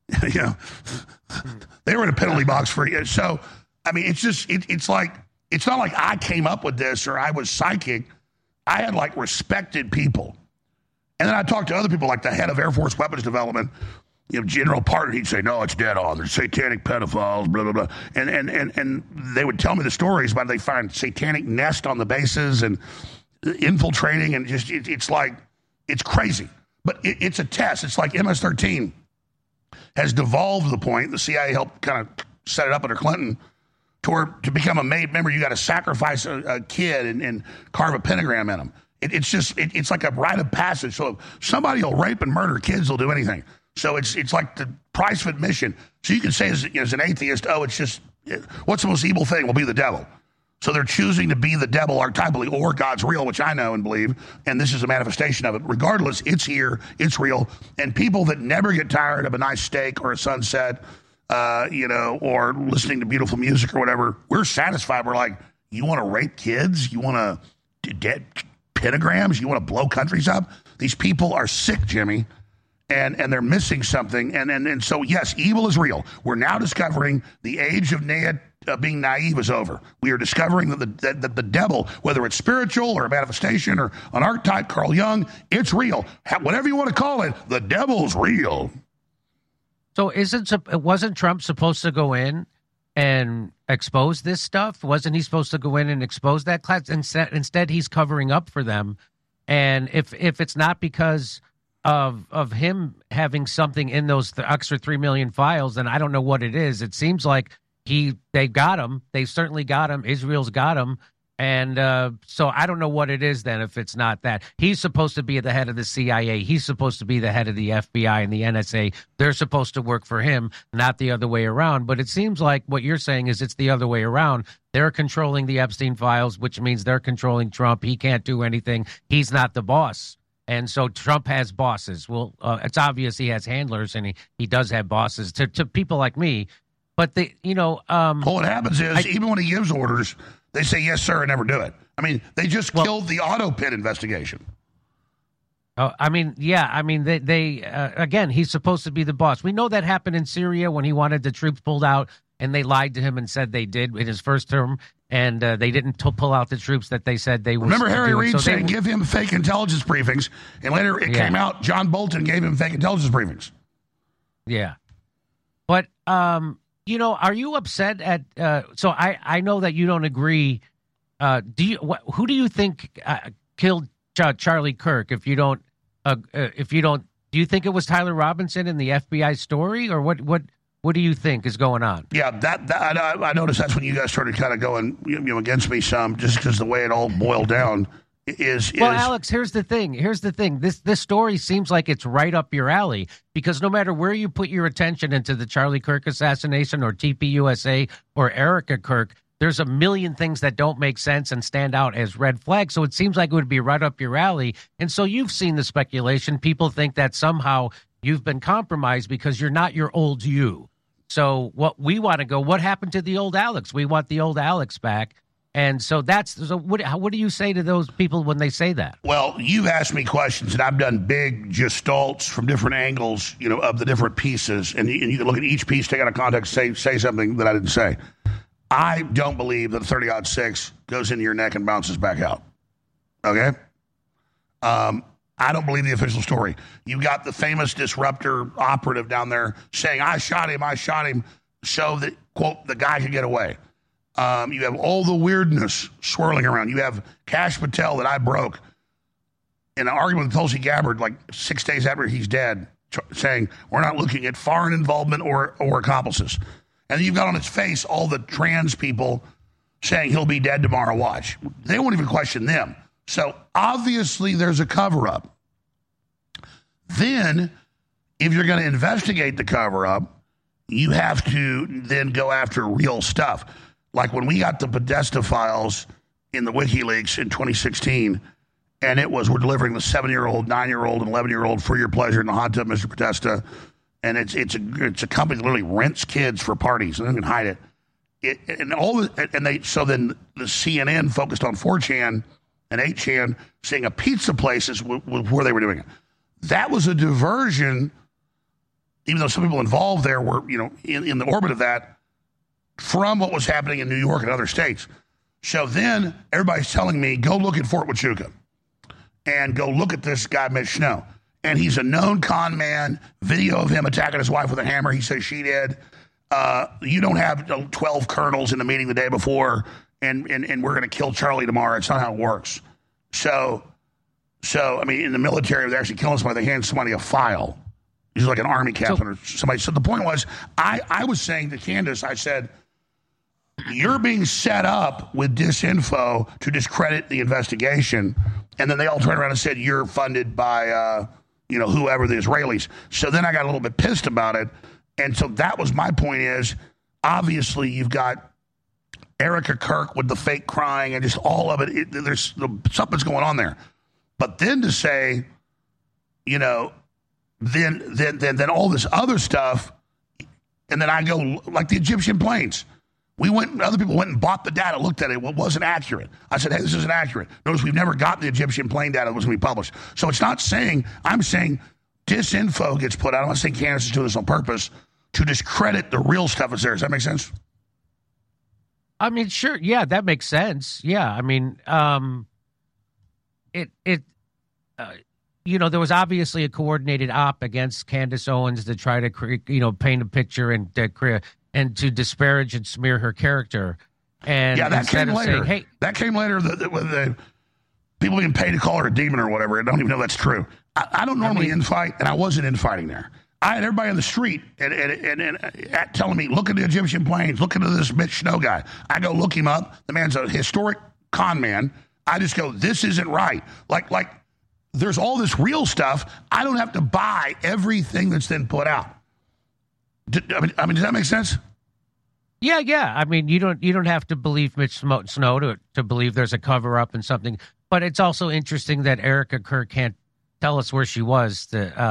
They were in a penalty box for it. So, I mean, it's like, it's not like I came up with this or I was psychic. I had like respected people. And then I talked to other people, like the head of Air Force Weapons Development, General Partner. He'd say, no, it's dead on. There's satanic pedophiles, blah, blah, blah. And they would tell me the stories about they find satanic nest on the bases and infiltrating. And just, it's like, it's crazy. But it's a test. It's like MS-13. has devolved to the point, the CIA helped kind of set it up under Clinton, to become a made member, you got to sacrifice a kid and carve a pentagram in him. It's like a rite of passage. So if somebody will rape and murder kids, they'll do anything. So it's like the price of admission. So you can say as an atheist, it's just, what's the most evil thing? Will be the devil. So they're choosing to be the devil archetypally, or God's real, which I know and believe, and this is a manifestation of it. Regardless, it's here, it's real, and people that never get tired of a nice steak or a sunset, or listening to beautiful music or whatever, we're satisfied. We're like, you want to rape kids? You want to get pentagrams? You want to blow countries up? These people are sick, Jimmy, and they're missing something. And so, yes, evil is real. We're now discovering the age of being naive is over. We are discovering that the devil, whether it's spiritual or a manifestation or an archetype, Carl Jung, it's real. Whatever you want to call it, the devil's real. So wasn't Trump supposed to go in and expose this stuff? Wasn't he supposed to go in and expose that class? Instead, he's covering up for them. And if it's not because of him having something in those extra 3 million files, then I don't know what it is. It seems like they got him. They certainly got him. Israel's got him. And so I don't know what it is then if it's not that. He's supposed to be the head of the CIA. He's supposed to be the head of the FBI and the NSA. They're supposed to work for him, not the other way around. But it seems like what you're saying is it's the other way around. They're controlling the Epstein files, which means they're controlling Trump. He can't do anything. He's not the boss. And so Trump has bosses. Well, it's obvious he has handlers, and he does have bosses to people like me. But what happens is even when he gives orders, they say yes, sir, and never do it. I mean, they just killed the auto pit investigation. They again, he's supposed to be the boss. We know that happened in Syria when he wanted the troops pulled out, and they lied to him and said they did in his first term, and they didn't pull out the troops that they said they were. Remember Harry Reid saying give him fake intelligence briefings, and later it came out John Bolton gave him fake intelligence briefings. Yeah, but are you upset at? So I know that you don't agree. Who do you think killed Charlie Kirk? If you don't, do you think it was Tyler Robinson in the FBI story, or what do you think is going on? Yeah, I noticed that's when you guys started kind of going against me some, just because the way it all boiled down. Alex, here's the thing. This story seems like it's right up your alley, because no matter where you put your attention into the Charlie Kirk assassination or TPUSA or Erica Kirk, there's a million things that don't make sense and stand out as red flags. So it seems like it would be right up your alley. And so you've seen the speculation. People think that somehow you've been compromised because you're not your old you. So what happened to the old Alex? We want the old Alex back. And so what do you say to those people when they say that? Well, you've asked me questions, and I've done big gestalts from different angles, of the different pieces. And you can look at each piece, take out of context, say something that I didn't say. I don't believe that 30-06 goes into your neck and bounces back out. Okay? I don't believe the official story. You got the famous disruptor operative down there saying, I shot him, so that, quote, the guy could get away. You have all the weirdness swirling around. You have Kash Patel that I broke in an argument with Tulsi Gabbard like 6 days after he's dead, saying we're not looking at foreign involvement or accomplices. And then you've got on its face all the trans people saying he'll be dead tomorrow, watch. They won't even question them. So obviously there's a cover-up. Then, if you're going to investigate the cover-up, you have to then go after real stuff. Like when we got the Podesta files in the WikiLeaks in 2016, and it was, we're delivering the 7-year-old, 9-year-old, and 11-year-old for your pleasure in the hot tub, Mr. Podesta. And it's a company that literally rents kids for parties and they can hide it. So then the CNN focused on 4chan and 8chan, saying a pizza place is where they were doing it. That was a diversion, even though some people involved there were, in the orbit of that, from what was happening in New York and other states. So then everybody's telling me, go look at Fort Huachuca and go look at this guy, Mitch Snow. And he's a known con man, video of him attacking his wife with a hammer. He says she did. You don't have 12 colonels in the meeting the day before, and we're going to kill Charlie tomorrow. It's not how it works. So, I mean, in the military, they're actually killing somebody. They hand somebody a file. He's like an army captain or somebody. So the point was, I was saying to Candace, I said, you're being set up with disinfo to discredit the investigation. And then they all turned around and said, you're funded by, whoever, the Israelis. So then I got a little bit pissed about it. And so that was my point is, obviously you've got Erica Kirk with the fake crying and just all of it. There's something's going on there. But then to say, then all this other stuff, and then I go, like the Egyptian planes. Other people went and bought the data, looked at it. It wasn't accurate. I said, hey, this isn't accurate. Notice we've never got the Egyptian plane data that was going to be published. So it's not saying, I'm saying disinfo gets put out. I'm not saying Candace is doing this on purpose to discredit the real stuff that's there. Does that make sense? I mean, sure. Yeah, that makes sense. Yeah. I mean, there was obviously a coordinated op against Candace Owens to try to paint a picture and to disparage and smear her character. And that came later. That came later with the people being paid to call her a demon or whatever. I don't even know that's true. I don't normally infight, and I wasn't infighting there. I had everybody on the street and telling me, look at the Egyptian planes, look into this Mitch Snow guy. I go look him up. The man's a historic con man. I just go, this isn't right. Like there's all this real stuff. I don't have to buy everything that's then put out. I mean, does that make sense? Yeah. I mean, you don't have to believe Mitch Snow to believe there's a cover up and something. But it's also interesting that Erica Kirk can't tell us where she was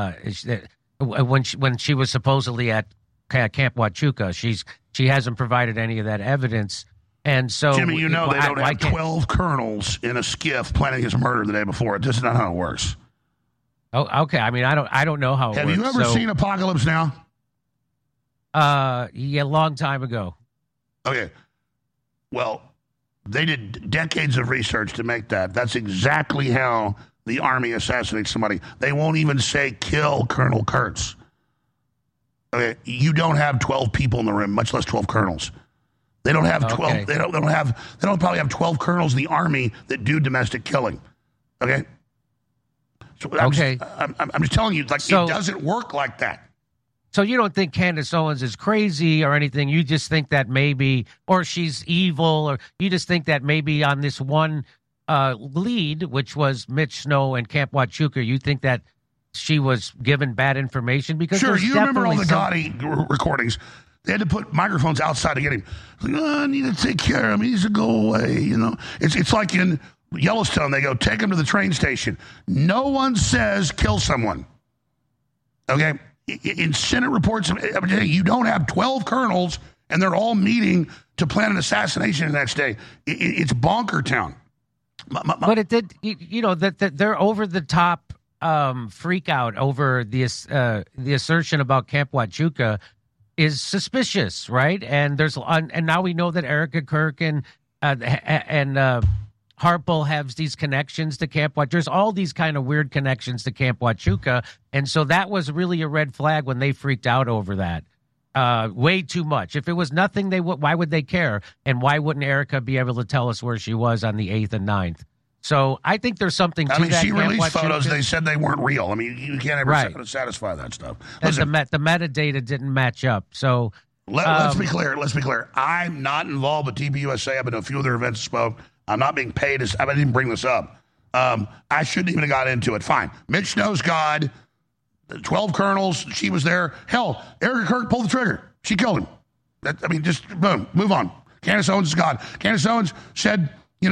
when she was supposedly at Camp Huachuca. She hasn't provided any of that evidence. And so, Jimmy, they don't have 12 colonels in a skiff planning his murder the day before. It's just not how it works. Oh, okay. I mean, I don't know how it works. Have you ever seen Apocalypse Now? Yeah, a long time ago. Okay. Well, they did decades of research to make that. That's exactly how the Army assassinates somebody. They won't even say kill Colonel Kurtz. Okay, you don't have 12 people in the room, much less 12 colonels. They don't have 12. Okay. They don't probably have 12 colonels in the Army that do domestic killing. Okay. So I'm just telling you, it doesn't work like that. So you don't think Candace Owens is crazy or anything? You just think that maybe, or she's evil, or you just think that maybe on this one lead, which was Mitch Snow and Camp Huachuca, you think that she was given bad information? Because sure, you remember all the Gotti recordings. They had to put microphones outside to get him. Like, I need to take care of him. He needs to go away. It's like in Yellowstone. They go, take him to the train station. No one says kill someone. Okay? In Senate reports, you don't have 12 colonels and they're all meeting to plan an assassination the next day. It's bonker town. But it did, that they're over the top freak out over the assertion about Camp Huachuca is suspicious, right? And and now we know that Erica Kirk and Harpel has these connections to Camp Huachuca. There's all these kind of weird connections to Camp Huachuca. And so that was really a red flag when they freaked out over that. Way too much. If it was nothing, why would they care? And why wouldn't Erica be able to tell us where she was on the 8th and 9th? So I think there's something to that. She released photos. They said they weren't real. I mean, you can't ever satisfy that stuff. Listen, the metadata didn't match up. So let's be clear. I'm not involved with TPUSA. I've been to a few of their events and spoke. I'm not being paid. I didn't even bring this up. I shouldn't even have got into it. Fine. Mitch knows God. 12 colonels. She was there. Hell, Erica Kirk pulled the trigger. She killed him. Just boom. Move on. Candace Owens is God. Candace Owens said,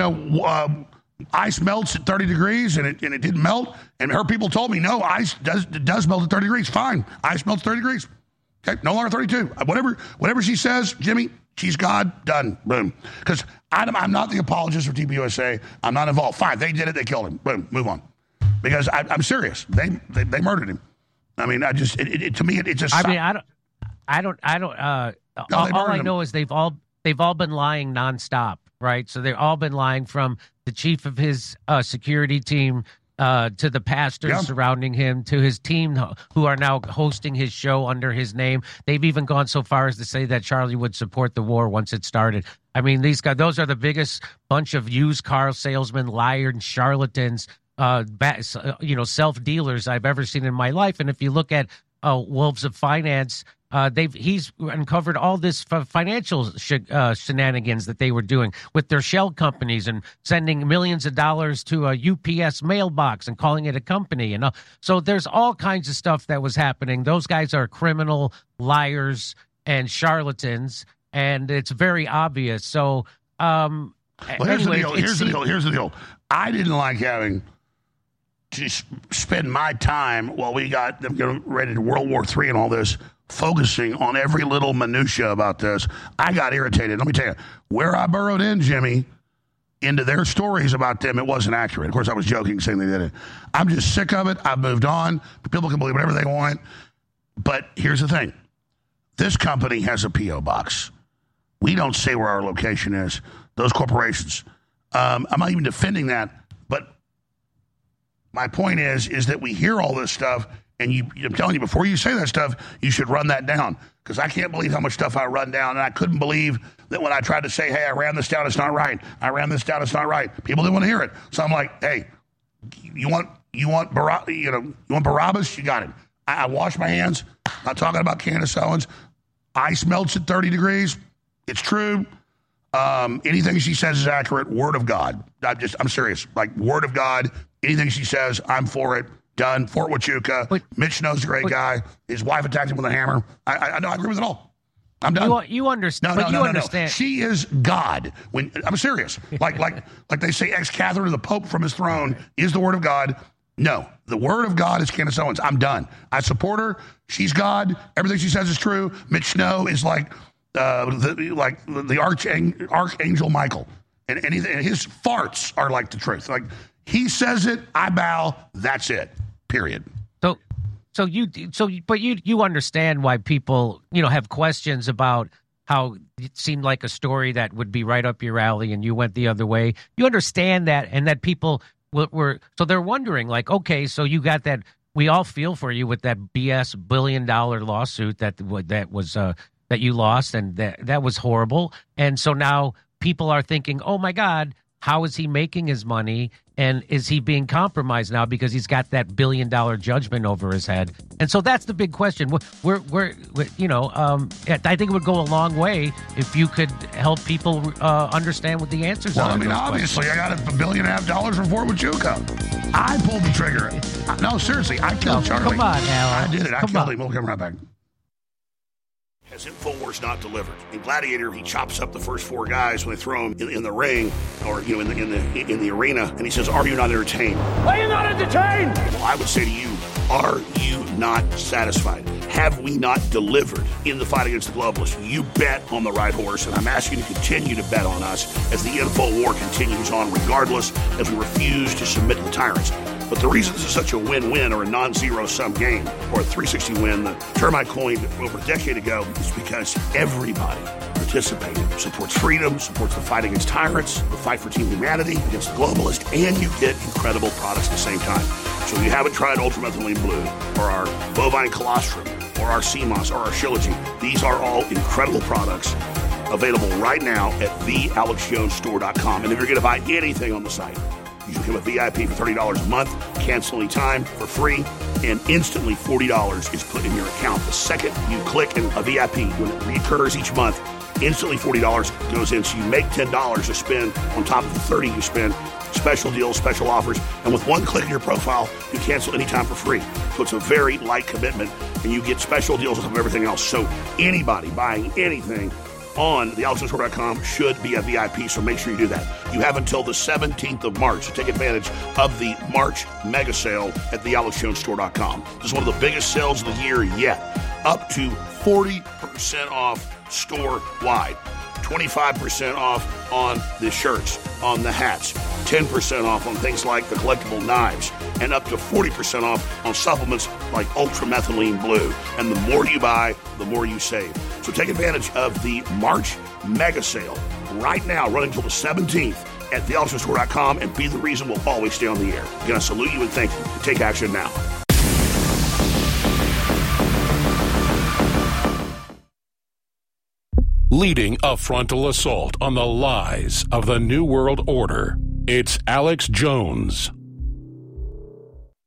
ice melts at 30 degrees, and it didn't melt. And her people told me, no, ice does melt at 30 degrees. Fine. Ice melts 30 degrees. Okay, no longer 32. Whatever she says, Jimmy, she's God. Done. Boom. Because I'm not the apologist for TPUSA. I'm not involved. Fine. They did it. They killed him. Boom. Move on. Because I'm serious. They murdered him. I mean, to me, it just. I don't. All I know is they've all been lying nonstop, right? So they've all been lying from the chief of his security team to the pastors surrounding him, to his team who are now hosting his show under his name. They've even gone so far as to say that Charlie would support the war once it started. I mean, these guys, those are the biggest bunch of used car salesmen, liars, and charlatans, self-dealers I've ever seen in my life. And if you look at Wolves of Finance. He's uncovered all this financial shenanigans that they were doing with their shell companies and sending millions of dollars to a UPS mailbox and calling it a company. And so there's all kinds of stuff that was happening. Those guys are criminal liars and charlatans, and it's very obvious. So, here's the deal. I didn't like having to spend my time while we got them getting ready to World War III and all this, focusing on every little minutia about this. I got irritated. Let me tell you, where I burrowed in, Jimmy, into their stories about them, it wasn't accurate. Of course, I was joking saying they did it. I'm just sick of it. I've moved on. People can believe whatever they want. But here's the thing. This company has a P.O. box. We don't say where our location is. Those corporations. I'm not even defending that. But my point is that we hear all this stuff, and I'm telling you, before you say that stuff, you should run that down. Because I can't believe how much stuff I run down, and I couldn't believe that when I tried to say, hey, I ran this down, it's not right. I ran this down, it's not right. People didn't want to hear it. So I'm like, hey, you want Barabbas? You got it. I wash my hands. Not talking about Candace Owens. Ice melts at 30 degrees. It's true. Anything she says is accurate. Word of God. I'm serious. Like, word of God. Anything she says, I'm for it. Done. Fort Huachuca. Mitch Snow's a great guy. His wife attacked him with a hammer. I know. I agree with it all. I'm done. You understand? No. Understand. She is God. I'm serious. Like they say, ex-Catherine to the Pope from his throne is the word of God. No, the word of God is Candace Owens. I'm done. I support her. She's God. Everything she says is true. Mitch Snow is like the Archangel Michael, and his farts are like the truth. Like, he says it, I bow. That's it. Period. But you understand why people have questions about how it seemed like a story that would be right up your alley, and you went the other way. You understand that, and that people. So they're wondering, like, okay, so you got that. We all feel for you with that BS $1 billion lawsuit that you lost, and that was horrible. And so now people are thinking, oh my God, how is he making his money? And is he being compromised now because he's got that $1 billion judgment over his head? And so that's the big question. I think it would go a long way if you could help people understand what the answers are. Well, I mean, obviously, I got $1.5 billion from Fort Huachuca. I pulled the trigger. No, seriously, I killed Charlie. Come on, Alan. I did it. I killed him. We'll come right back. Has InfoWars not delivered? In Gladiator, he chops up the first 4 guys when they throw him in the ring or in the arena, and he says, "Are you not entertained? Are you not entertained?" Well, I would say to you, are you not satisfied? Have we not delivered in the fight against the globalists? You bet on the right horse, and I'm asking you to continue to bet on us as the info war continues on, regardless, as we refuse to submit to the tyrants. But the reason this is such a win-win or a non-zero-sum game or a 360 win, the term I coined over a decade ago, is because everybody participated, supports freedom, supports the fight against tyrants, the fight for team humanity against the globalists, and you get incredible products at the same time. So if you haven't tried Ultramethylene Blue or our bovine colostrum or our CMOS or our Shilajit, these are all incredible products available right now at thealexjonesstore.com. And if you're going to buy anything on the site, you can become a VIP for $30 a month, cancel anytime for free, and instantly $40 is put in your account. The second you click in a VIP, when it recurs each month, instantly $40 goes in. So you make $10 to spend on top of the $30 you spend. Special deals, special offers, and with one click in your profile, you cancel anytime for free. So it's a very light commitment, and you get special deals on top of everything else. So anybody buying anything on thealexjonesstore.com should be a VIP, so make sure you do that. You have until the 17th of March to take advantage of the March mega sale at thealexjonesstore.com. This is one of the biggest sales of the year yet. Up to 40% off store-wide. 25% off on the shirts, on the hats, 10% off on things like the collectible knives, and up to 40% off on supplements like Ultramethylene Blue. And the more you buy, the more you save. So take advantage of the March mega sale right now, running until the 17th at thealexjonesstore.com, and be the reason we'll always stay on the air. I'm going to salute you and thank you. Take action now. Leading a frontal assault on the lies of the New World Order, it's Alex Jones.